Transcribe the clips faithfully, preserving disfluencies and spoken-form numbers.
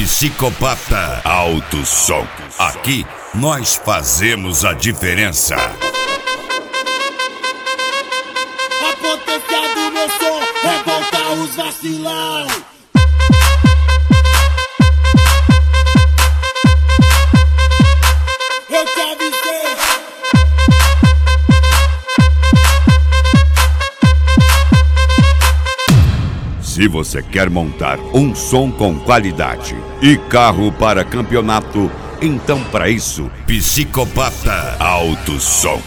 Psicopata Alto Som. Aqui nós fazemos a diferença. A potência do meu som revolta os vacilão. Eu te avisei. Se você quer montar um som com qualidade e carro para campeonato, então para isso, Psicopata Alto Som.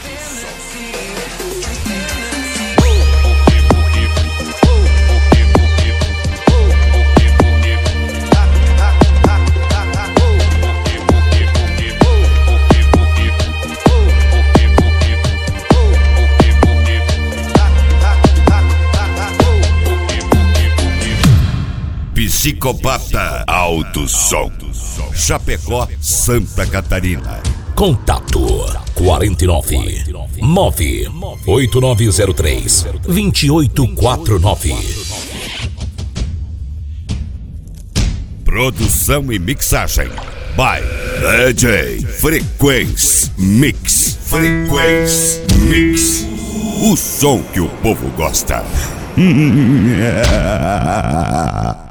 Psicopata Alto Som. Chapecó, Santa Catarina. Contato quarenta e nove, nove oito nove zero três, dois oito quatro nove. Produção e mixagem by D J Frequência Mix. Frequência Mix. O som que o povo gosta.